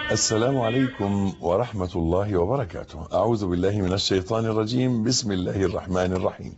السلام عليكم ورحمة الله وبركاته. أعوذ بالله من الشيطان الرجيم. بسم الله الرحمن الرحيم.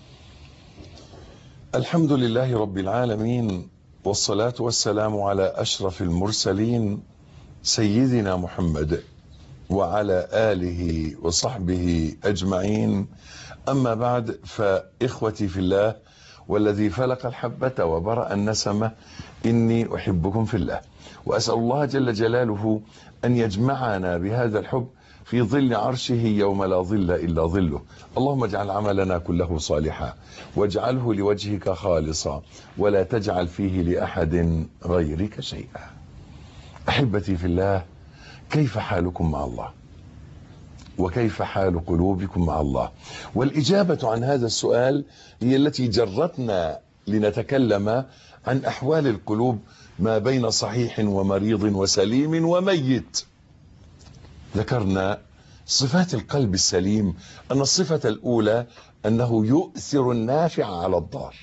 الحمد لله رب العالمين، والصلاة والسلام على أشرف المرسلين سيدنا محمد وعلى آله وصحبه أجمعين. أما بعد، فإخوتي في الله والذي فلق الحبة وبرأ النسمة، إني أحبكم في الله، وأسأل الله جل جلاله أن يجمعنا بهذا الحب في ظل عرشه يوم لا ظل إلا ظله. اللهم اجعل عملنا كله صالحا، واجعله لوجهك خالصا، ولا تجعل فيه لأحد غيرك شيئا. أحبتي في الله، كيف حالكم مع الله؟ وكيف حال قلوبكم مع الله؟ والإجابة عن هذا السؤال هي التي جرتنا لنتكلم عن أحوال القلوب ما بين صحيح ومريض وسليم وميت. ذكرنا صفات القلب السليم، أن الصفة الأولى أنه يؤثر النافع على الضار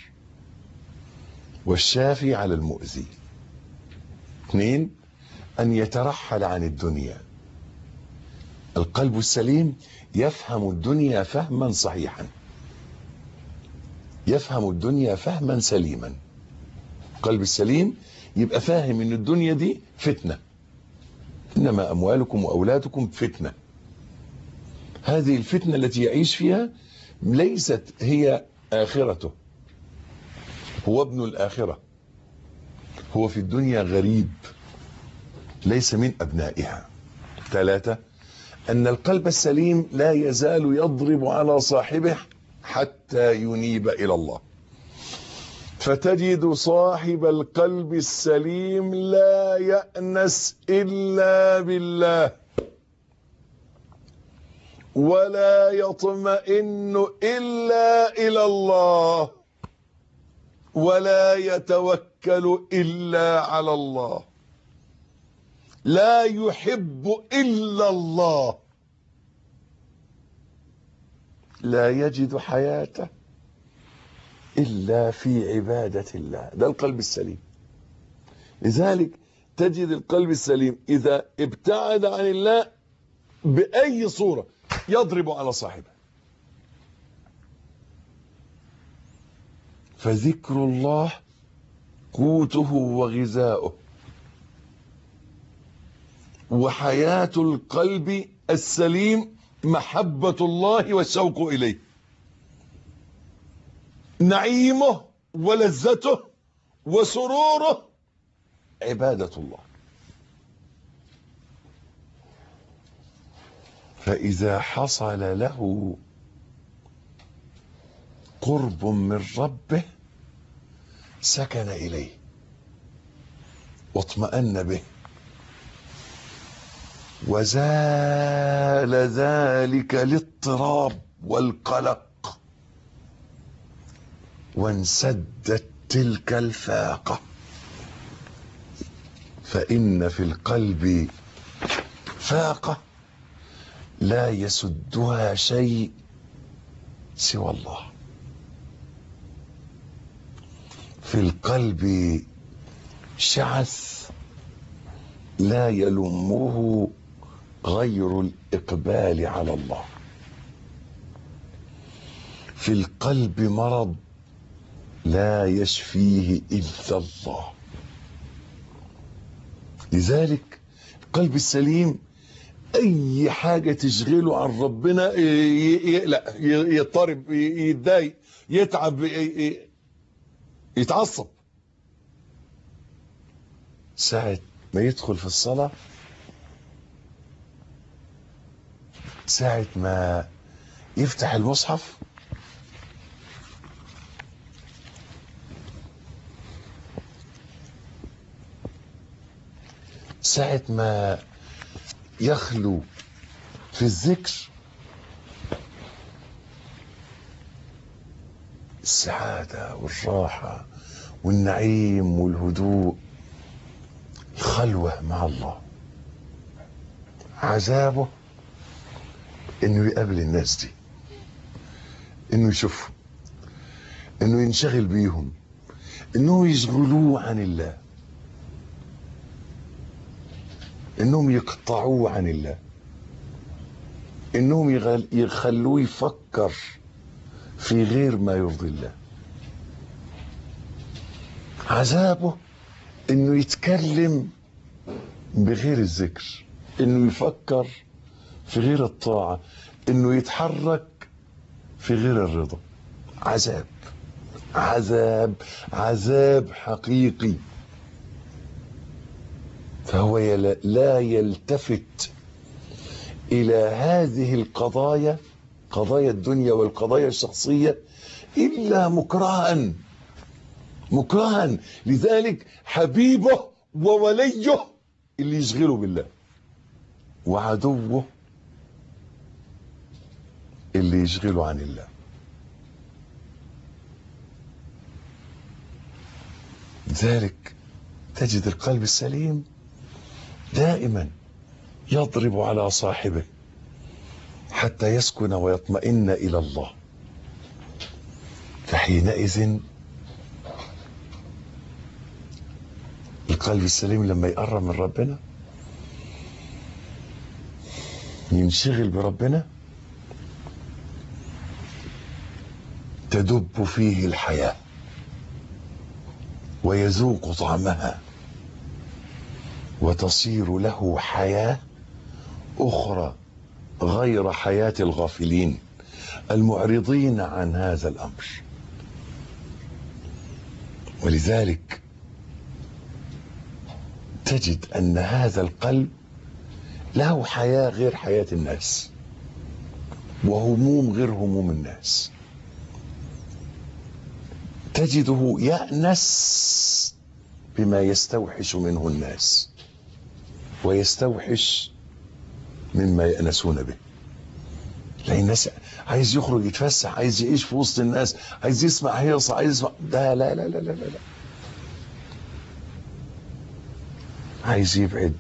والشافي على المؤذي. 2، أن يترحل عن الدنيا. القلب السليم يفهم الدنيا فهما صحيحا، يفهم الدنيا فهما سليما. القلب السليم يبقى فاهم ان الدنيا دي فتنة، انما اموالكم واولادكم فتنة. هذه الفتنة التي يعيش فيها ليست هي اخرته، هو ابن الاخرة، هو في الدنيا غريب ليس من ابنائها. 3، أن القلب السليم لا يزال يضرب على صاحبه حتى ينيب إلى الله، فتجد صاحب القلب السليم لا يأنس إلا بالله، ولا يطمئن إلا إلى الله، ولا يتوكل إلا على الله، لا يحب إلا الله، لا يجد حياته إلا في عبادة الله. ده القلب السليم. لذلك تجد القلب السليم إذا ابتعد عن الله بأي صورة يضرب على صاحبه. فذكر الله قوته وغذاؤه، وحياة القلب السليم محبة الله والشوق إليه، نعيمه ولذته وسروره عبادة الله. فإذا حصل له قرب من ربه سكن إليه واطمأن به، وزال ذلك الاضطراب والقلق، وانسدت تلك الفاقة. فإن في القلب فاقة لا يسدها شيء سوى الله. في القلب شعث لا يلمه غير الإقبال على الله. في القلب مرض لا يشفيه إلا الله. لذلك القلب السليم أي حاجة تشغله عن ربنا يقلق، يضطرب، يتضايق، يتعب، يتعصب. ساعة ما يدخل في الصلاة، ساعة ما يفتح المصحف، ساعة ما يخلو في الذكر، السعادة والراحة والنعيم والهدوء، الخلوة مع الله. عذابه انه يقابل الناس دي، انه يشوفهم، انه ينشغل بيهم، انه يشغلوه عن الله. انهم يقطعوه عن الله، انهم يخلوه يفكر في غير ما يرضي الله. عذابه انه يتكلم بغير الذكر، انه يفكر في غير الطاعة، انه يتحرك في غير الرضا. عذاب عذاب عذاب حقيقي. فهو لا يلتفت الى هذه القضايا، قضايا الدنيا والقضايا الشخصية، الا مكرها. مكرها. لذلك حبيبه ووليه اللي يشغله بالله، وعدوه اللي يشغله عن الله. لذلك تجد القلب السليم دائما يضرب على صاحبه حتى يسكن ويطمئن إلى الله. فحينئذ القلب السليم لما يقرب من ربنا، ينشغل بربنا، تدب فيه الحياة ويذوق طعمها، وتصير له حياة أخرى غير حياة الغافلين المعرضين عن هذا الأمر. ولذلك تجد أن هذا القلب له حياة غير حياة الناس، وهموم غير هموم الناس. تجده يأنس بما يستوحش منه الناس، ويستوحش مما يأنسون به. لأن الناس عايز يخرج يتفسح، عايز يعيش في وسط الناس، عايز يسمع هيصة، عايز يسمع ده. لا لا لا لا لا, لا. عايز يبعد،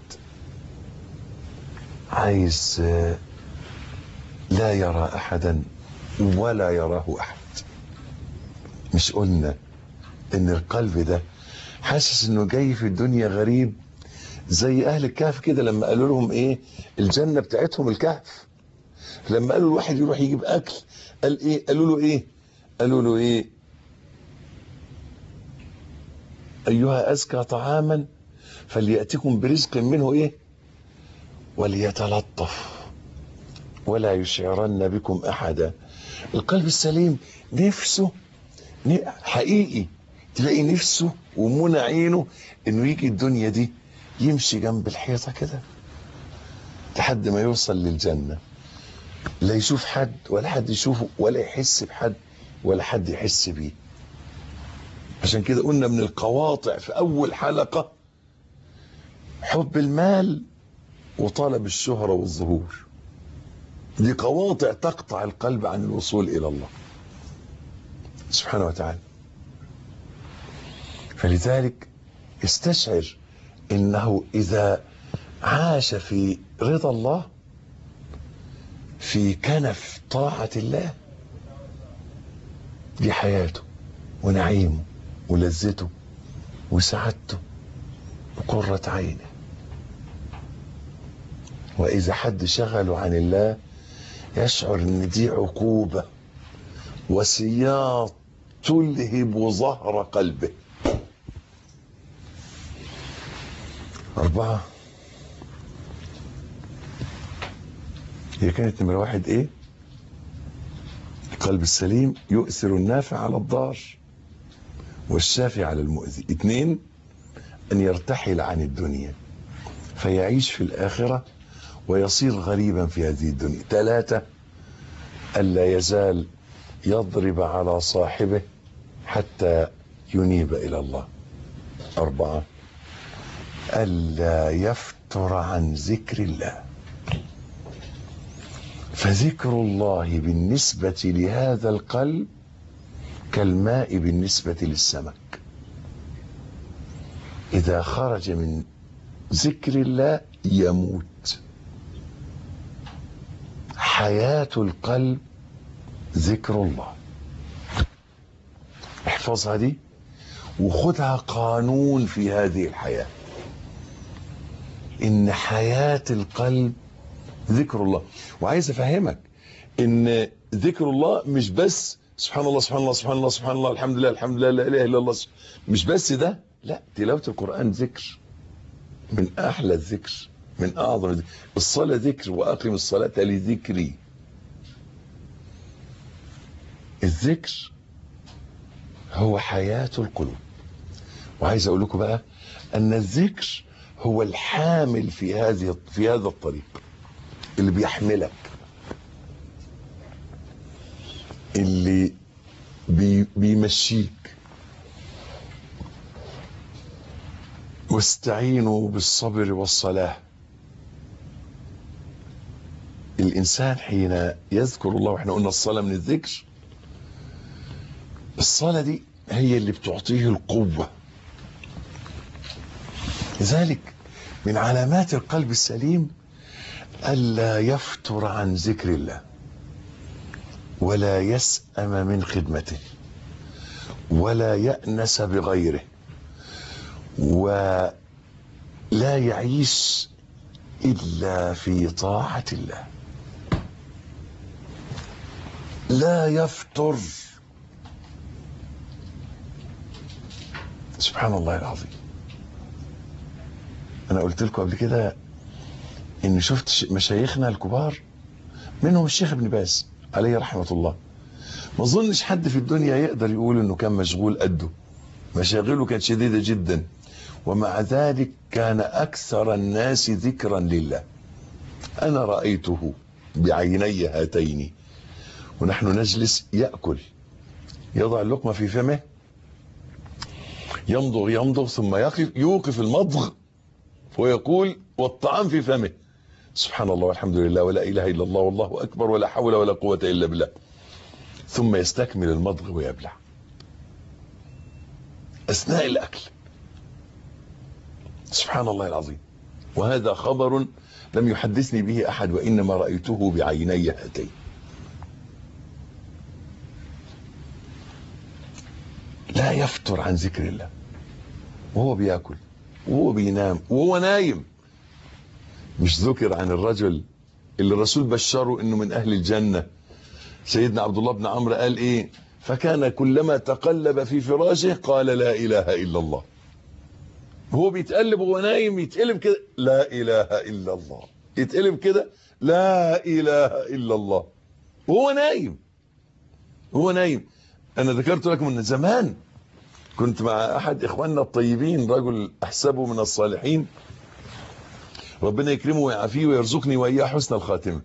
عايز لا يرى أحدا ولا يراه أحد. مش قلنا ان القلب ده حاسس انه جاي في الدنيا غريب، زي اهل الكهف كده لما قالوا لهم ايه الجنة بتاعتهم الكهف، لما قالوا الواحد يروح يجيب اكل قال ايه، قالوا له ايه ايها ازكى طعاما فليأتكم برزق منه ايه وليتلطف ولا يشعرن بكم احدا. القلب السليم نفسه حقيقي، تلاقي نفسه ومنى عينه انه يجي الدنيا دي يمشي جنب الحيطة كده لحد ما يوصل للجنة، لا يشوف حد ولا حد يشوفه، ولا يحس بحد ولا حد يحس بيه. عشان كده قلنا من القواطع في اول حلقة حب المال وطلب الشهرة والظهور. دي قواطع تقطع القلب عن الوصول الى الله سبحانه وتعالى. فلذلك استشعر انه اذا عاش في رضا الله، في كنف طاعة الله، دي حياته ونعيمه ولذته وسعادته وقرة عينه. واذا حد شغله عن الله يشعر ان دي عقوبة وسياط تلهب ظهر قلبه. 4 هي كانت نمرة 1 ايه؟ القلب السليم يؤثر النافع على الضار والشافي على المؤذي. 2 ان يرتحل عن الدنيا فيعيش في الآخرة ويصير غريبا في هذه الدنيا. 3 ألا يزال يضرب على صاحبه حتى ينيب إلى الله. 4 ألا يفتر عن ذكر الله. فذكر الله بالنسبة لهذا القلب كالماء بالنسبة للسمك، إذا خرج من ذكر الله يموت. حياة القلب ذكر الله. احفظها دي وخدها قانون في هذه الحياة. ان حياة القلب ذكر الله. وعايز افهمك ان ذكر الله مش بس سبحان الله سبحان الله سبحان الله سبحان الله الحمد لله الحمد لله لا اله الا الله، مش بس ده، لا، تلاوة القرآن ذكر من احلى الذكر، من اعظم الذكر. الصلاة ذكر، واقم الصلاة لذكري. الذكر هو حياة القلوب. وعايز اقول لكم بقى ان الذكر هو الحامل في هذا الطريق، اللي بيحملك، اللي بيمشيك. واستعينوا بالصبر والصلاة. الإنسان حين يذكر الله، واحنا قلنا الصلاة من الذكر، الصلاة دي هي اللي بتعطيه القوة. لذلك من علامات القلب السليم ألا يفتر عن ذكر الله، ولا يسأم من خدمته، ولا يأنس بغيره، ولا يعيش إلا في طاعة الله. لا يفتر. سبحان الله العظيم. أنا قلت لكم قبل كده إن شفت مشايخنا الكبار، منهم الشيخ ابن باز عليه رحمة الله. ما اظنش حد في الدنيا يقدر يقول انه كان مشغول قده، مشاغله كانت شديدة جدا، ومع ذلك كان اكثر الناس ذكرا لله. انا رأيته بعيني هاتين ونحن نجلس يأكل، يضع اللقمة في فمه، يمضغ ثم يوقف المضغ ويقول والطعام في فمه، سبحان الله والحمد لله ولا اله الا الله والله اكبر ولا حول ولا قوة الا بالله، ثم يستكمل المضغ ويبلع أثناء الأكل. سبحان الله العظيم. وهذا خبر لم يحدثني به أحد، وإنما رأيته بعيني هاتين. لا يفتر عن ذكر الله، وهو بيأكل وهو بينام وهو نايم. مش ذكر عن الرجل اللي الرسول بشره إنه من أهل الجنة؟ سيدنا عبد الله بن عمرو قال ايه؟ فكان كلما تقلب في فراشه قال لا اله الا الله. هو بيتقلب وهو نايم يتقلب كده لا اله الا الله، يتقلب كده لا اله الا الله، وهو نايم. هو نايم. انا ذكرت لكم ان زمان كنت مع احد اخواننا الطيبين، رجل احسبه من الصالحين، ربنا يكرمه ويعافيه ويرزقني واياه حسن الخاتمه.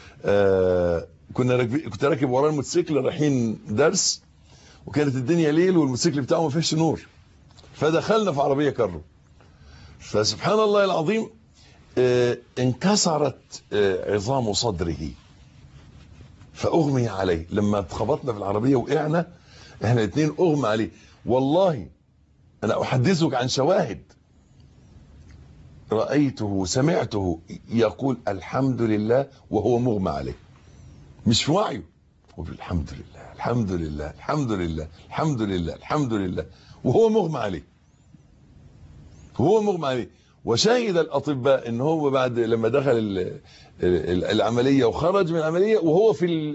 كنت راكب وراه الموتوسيكل رايحين درس، وكانت الدنيا ليل والموتوسيكل بتاعه ما فيهش نور، فدخلنا في عربيه كارو. فسبحان الله العظيم انكسرت عظام صدره فاغمي عليه. لما اتخبطنا في العربيه وقعنا احنا الاثنين اغمى عليه. والله انا احدثك عن شواهد، رايته سمعته يقول الحمد لله وهو مغمى عليه، مش في وعيه، الحمد لله الحمد لله الحمد لله الحمد لله الحمد لله، وهو مغمى عليه، وهو مغمى عليه. وشاهد الاطباء ان هو بعد لما دخل العمليه وخرج من العمليه وهو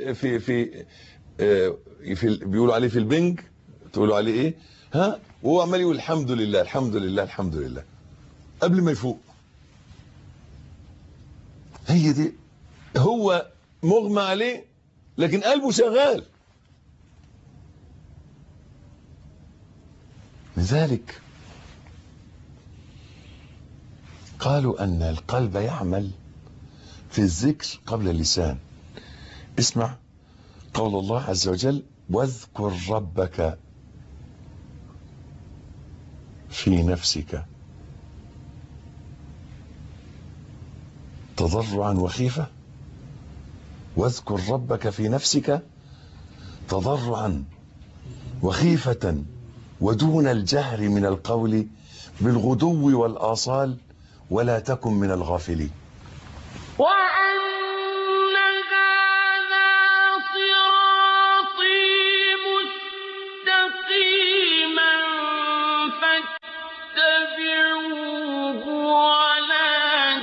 في بيقولوا عليه في البنج، تقولوا عليه ايه؟ ها؟ وهو عمال يقول الحمد لله الحمد لله الحمد لله قبل ما يفوق. هي دي، هو مغمى عليه لكن قلبه شغال. لذلك قالوا أن القلب يعمل في الذكر قبل اللسان. اسمع قول الله عز وجل واذكر ربك في نفسك تضرعا وخيفة. واذكر ربك في نفسك تضرعا وخيفة ودون الجهر من القول بالغدو والآصال ولا تكن من الغافلين. وأن هذا صراطي مستقيما فاتبعوه ولا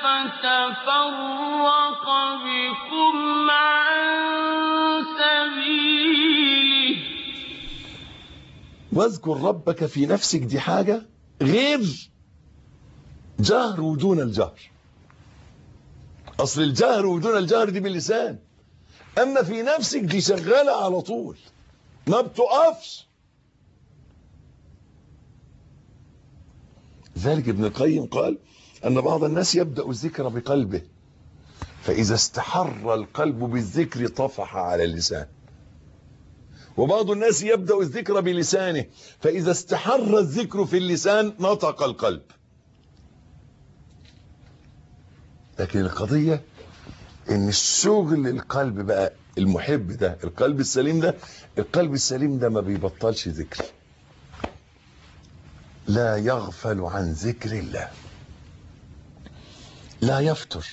فتفرق بكم عن سبيله. واذكر ربك في نفسك، دي حاجة غير جهر ودون الجهر. أصل الجهر ودون الجهر دي باللسان، أما في نفسك دي شغالة على طول ما بتقفش. ذلك ابن القيم قال أن بعض الناس يبدأ الذكر بقلبه، فإذا استحر القلب بالذكر طفح على اللسان، وبعض الناس يبدأ الذكر بلسانه، فإذا استحر الذكر في اللسان نطق القلب. لكن القضية ان الشغل القلب بقى المحب ده، القلب السليم ده، القلب السليم ده ما بيبطلش ذكر، لا يغفل عن ذكر الله، لا يفتر.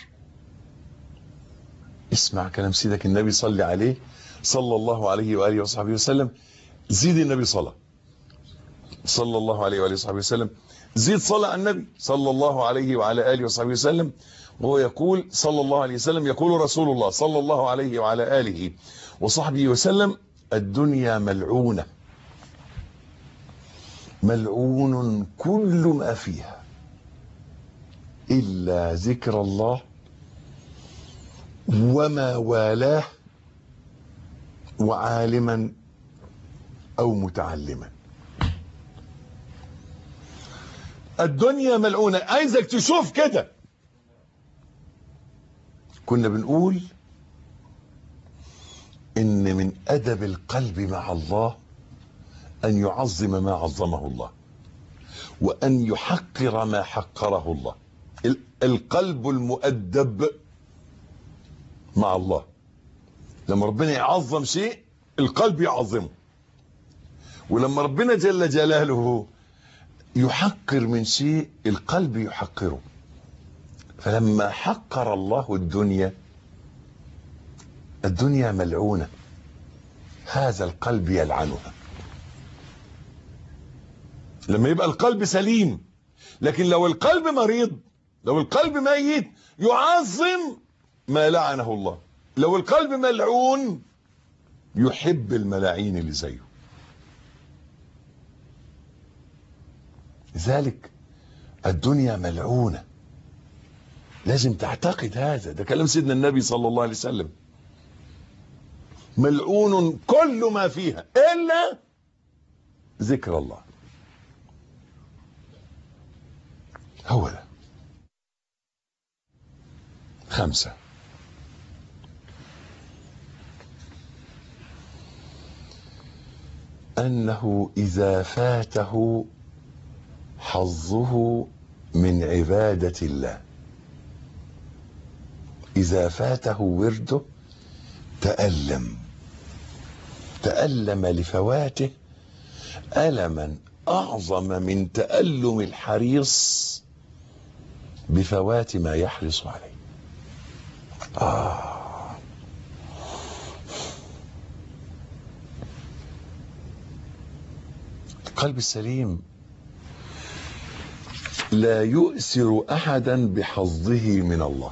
اسمع كلام سيدك النبي صلى عليه صلى الله عليه وآله وصحبه وسلم. زيد النبي صلى الله عليه وآله وصحبه وسلم، زيد صلى على النبي صلى الله عليه وعلى آله وصحبه وسلم. وهو يقول صلى الله عليه وسلم، يقول رسول الله صلى الله عليه وعلى آله وصحبه وسلم: الدنيا ملعونة، ملعون كل ما فيها إلا ذكر الله وما والاه وعالما أو متعلما. الدنيا ملعونة، عايزك تشوف كده. كنا بنقول إن من أدب القلب مع الله أن يعظم ما عظمه الله، وأن يحقر ما حقره الله. القلب المؤدب مع الله، لما ربنا يعظم شيء القلب يعظمه، ولما ربنا جل جلاله يحقر من شيء القلب يحقره. فلما حقر الله الدنيا ملعونة، هذا القلب يلعنها. لما يبقى القلب سليم، لكن لو القلب مريض، لو القلب ميت، يعظم ما لعنه الله. لو القلب ملعون يحب الملاعين اللي زيه. لذلك الدنيا ملعونة، لازم تعتقد هذا. ده كلام سيدنا النبي صلى الله عليه وسلم. ملعون كل ما فيها إلا ذكر الله. هو ده. 5، أنه إذا فاته حظه من عبادة الله، إذا فاته ورده تألم لفواته ألما أعظم من تألم الحريص بفوات ما يحرص عليه. القلب السليم لا يؤثر أحدا بحظه من الله.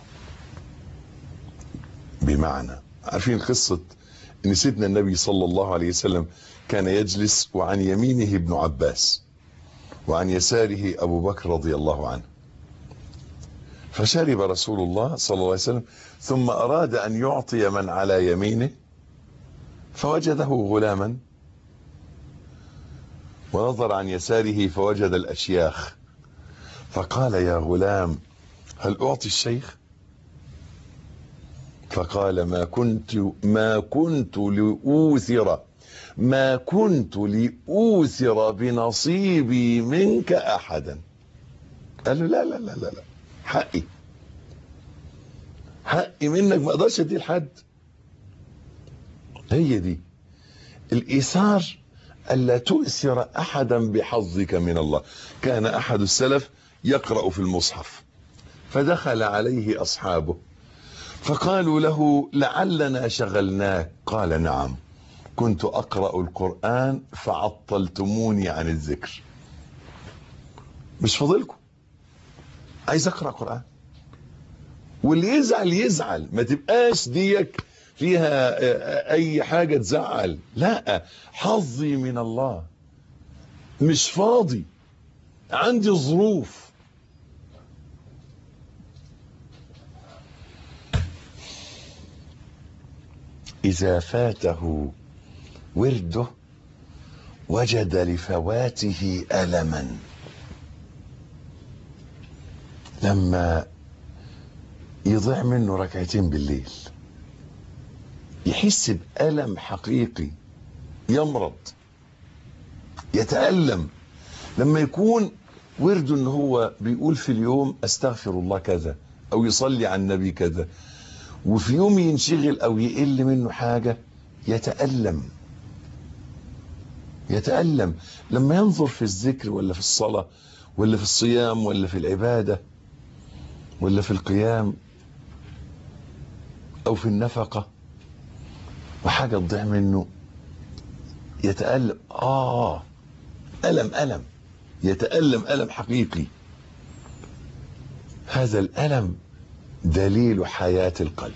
بمعنى، عارفين قصة ان سيدنا النبي صلى الله عليه وسلم كان يجلس وعن يمينه ابن عباس وعن يساره أبو بكر رضي الله عنه، فشرب رسول الله صلى الله عليه وسلم ثم أراد أن يعطي من على يمينه، فوجده غلاما، ونظر عن يساره فوجد الأشياخ، فقال: يا غلام هل أعطي الشيخ؟ فقال: ما كنت لأوثر بنصيبي منك أحدا. قال له: لا لا لا لا لا، حقي منك ما اقدرش اديه لحد. هي دي الإيثار، ألا تؤثر أحدا بحظك من الله. كان أحد السلف يقرأ في المصحف، فدخل عليه أصحابه فقالوا له: لعلنا شغلناك. قال: نعم، كنت أقرأ القرآن فعطلتموني عن الذكر. مش فاضلكم، عايز أقرأ قرآن. واللي يزعل يزعل، ما تبقاش ديك فيها اي حاجة تزعل. لا، حظي من الله، مش فاضي، عندي ظروف. إذا فاته ورده وجد لفواته ألما. لما يضيع منه ركعتين بالليل يحس بألم حقيقي، يمرض، يتألم. لما يكون ورده ان هو بيقول في اليوم استغفر الله كذا او يصلي على النبي كذا، وفي يوم ينشغل او يقل منه حاجة، يتألم. يتألم لما ينظر في الذكر ولا في الصلاة ولا في الصيام ولا في العبادة ولا في القيام او في النفقة وحاجة تضيع منه، يتألم. ألم يتألم ألم حقيقي. هذا الألم دليل حياة القلب.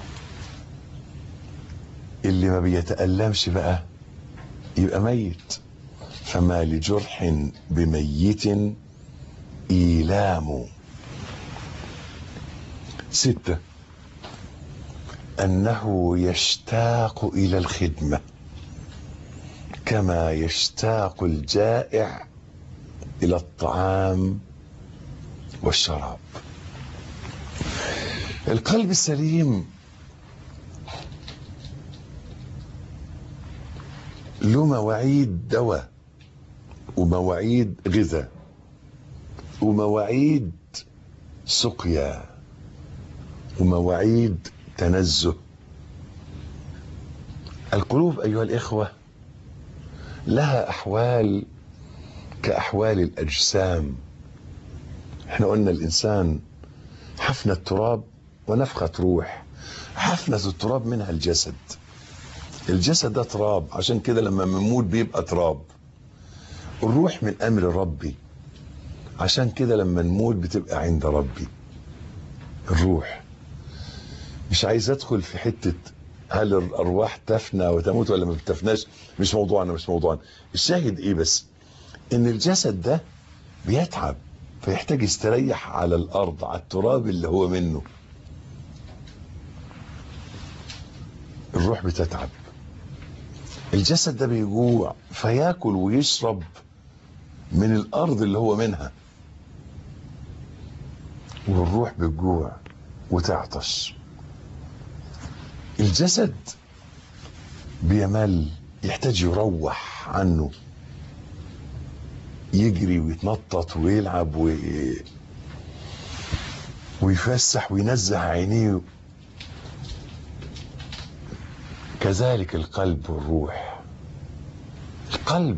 اللي ما بيتألمش بقى يبقى ميت. فما لجرح بميت إيلام. 6، أنه يشتاق إلى الخدمة كما يشتاق الجائع إلى الطعام والشراب. القلب السليم له مواعيد دواء ومواعيد غذاء ومواعيد سقيا ومواعيد تنزه. القلوب أيها الإخوة لها أحوال كأحوال الأجسام. احنا قلنا الإنسان حفنة تراب ونفخة روح. حفنة التراب منها الجسد. الجسد ده تراب، عشان كده لما بنموت بيبقى تراب. الروح من أمر ربي، عشان كده لما نموت بتبقى عند ربي. الروح. مش عايز أدخل في حتة هل الأرواح تفنى وتموت ولا ما بتفناش، مش موضوعنا. الشاهد إيه بس؟ إن الجسد ده بيتعب فيحتاج يستريح على الأرض، على التراب اللي هو منه. الروح بتتعب. الجسد ده بيجوع فياكل ويشرب من الأرض اللي هو منها. والروح بتجوع وتعطش. الجسد بيمل، يحتاج يروح عنه، يجري ويتنطط ويلعب ويفسح وينزه عينيه. كذلك القلب والروح. القلب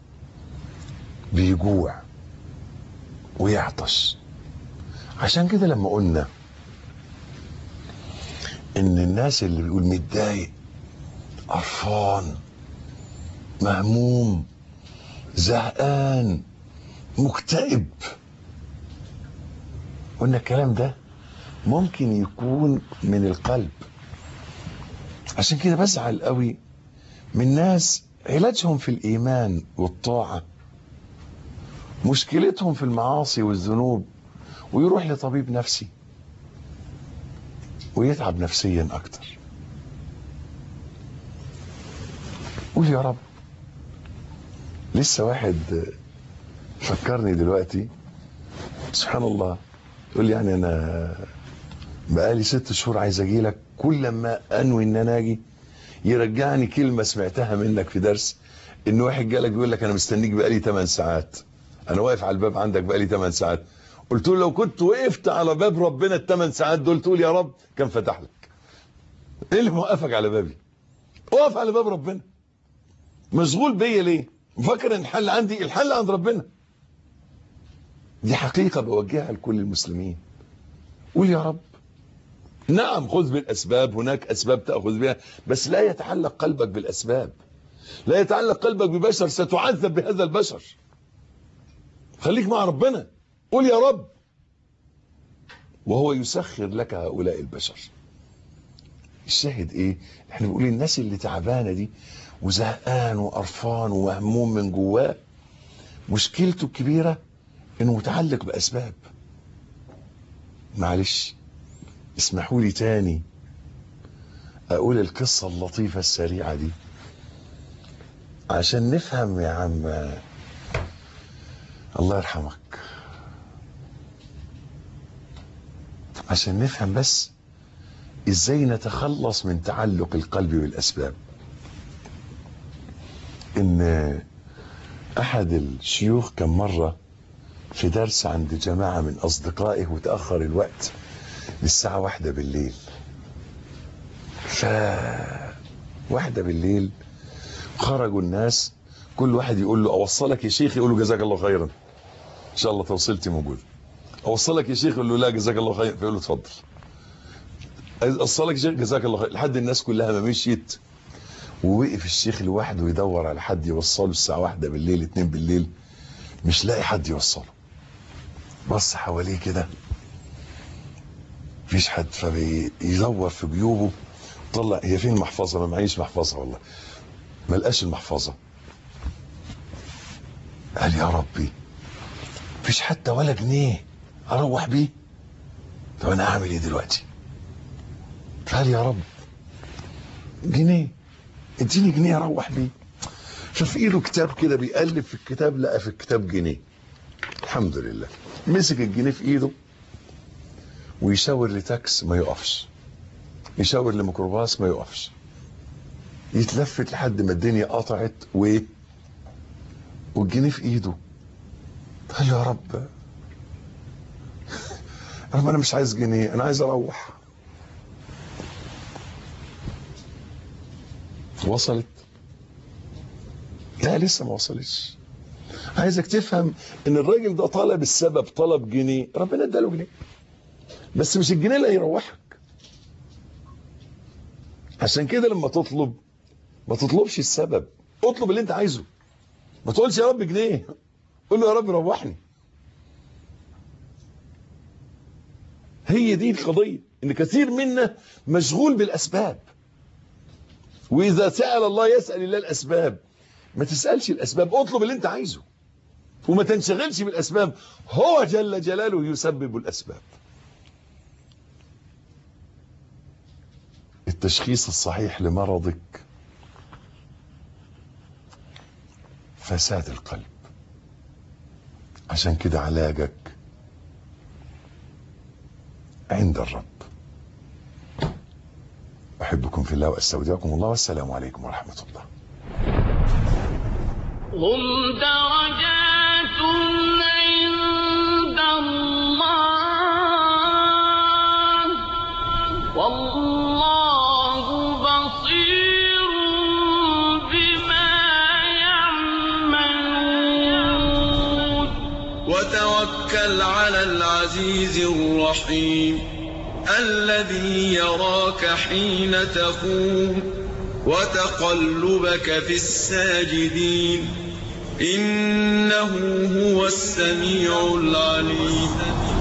بيجوع ويعطش. عشان كده لما قلنا ان الناس اللي بيقول متضايق، قرفان، مهموم، زهقان، مكتئب، قلنا الكلام ده ممكن يكون من القلب. عشان كده بزعل قوي من ناس علاجهم في الإيمان والطاعة، مشكلتهم في المعاصي والذنوب، ويروح لطبيب نفسي ويتعب نفسيا أكتر. قول يا رب. لسه واحد فكرني دلوقتي، سبحان الله، يقول لي يعني أنا بقالي 6 شهور عايز أجيلك، كل ما أنوي إن أنا أجي يرجعني كلمة سمعتها منك في درس، إن واحد جالك بيقول لك أنا مستنيك بقالي 8 ساعات، أنا واقف على الباب عندك بقالي 8 ساعات. قلت له لو كنت وقفت على باب ربنا ال8 ساعات دول تقول يا رب كان فتح لك. إيه اللي موقفك على بابي؟ اقف على باب ربنا. مشغول بيا ليه؟ مفكر إن الحل عندي؟ الحل عند ربنا. دي حقيقة بوجهها لكل المسلمين. قول يا رب. نعم خذ بالأسباب، هناك أسباب تأخذ بها، بس لا يتعلق قلبك بالأسباب، لا يتعلق قلبك ببشر ستعذب بهذا البشر. خليك مع ربنا. قول يا رب. وهو يسخر لك هؤلاء البشر. الشاهد ايه؟ احنا بنقول الناس اللي تعبانه دي وزهقان وقرفان ومهموم من جواه، مشكلته الكبيره انه متعلق باسباب. معلش اسمحوا لي تاني اقول القصه اللطيفه السريعه دي عشان نفهم يا عم، الله يرحمك، عشان نفهم بس ازاي نتخلص من تعلق القلب بالاسباب. ان احد الشيوخ كان مرة في درس عند جماعة من اصدقائه وتأخر الوقت للساعة 1 بالليل. واحدة بالليل خرجوا الناس، كل واحد يقول له اوصلك يا شيخ، يقول له جزاك الله خيرا ان شاء الله توصلتي موجود. اوصلك يا شيخ، يقول له لا جزاك الله خير، فيقول له اتفضل. اوصلك يا شيخ جزاك الله خير، لحد الناس كلها ما مشيت ووقف الشيخ لوحده يدور على حد يوصله الساعه 1 بالليل 2 بالليل، مش لاقي حد يوصله. بص حواليه كده مفيش حد، فبيدور في جيوبه، طلع هي فين المحفظه؟ ما معيش محفظه والله. ما لقاش المحفظه. قال يا ربي مفيش حتى ولا جنيه اروح بيه، طب انا اعمل ايه دلوقتي؟ قال يا رب جنيه، اديني جنيه اروح بيه. ففي ايده كتاب كده بيقلب في الكتاب، لقى في الكتاب جنيه. الحمد لله. مسك الجنيه في ايده ويشاور لتاكس ما يقفش، يشاور لميكروباص ما يقفش، يتلفت لحد ما الدنيا قطعت والجنيه في ايده. قال يا رب انا مش عايز جنيه، انا عايز اروح. وصلت؟ لا لسه ما وصلتش. عايزك تفهم ان الراجل ده طلب السبب، طلب جنيه، ربنا اداله جنيه، بس مش الجنيه اللي هيروحك. عشان كده لما تطلب ما تطلبش السبب، اطلب اللي انت عايزه. ما تقولش يا رب جنيه، قول له يا رب روحني. هي دي القضية، ان كثير منا مشغول بالاسباب. واذا سأل الله يسأل الله الاسباب. ما تسألش الاسباب، اطلب اللي انت عايزه وما تنشغلش بالاسباب. هو جل جلاله يسبب الاسباب. التشخيص الصحيح لمرضك فساد القلب. عشان كده علاجك عند الرب. أحبكم في الله وأستودعكم الله، والسلام عليكم ورحمة الله. هم درجات عند الله والله بصير بما يعملون. وتوكل على العزيز الرحيم الذي يراك حين تقوم وتقلبك في الساجدين إنه هو السميع العليم.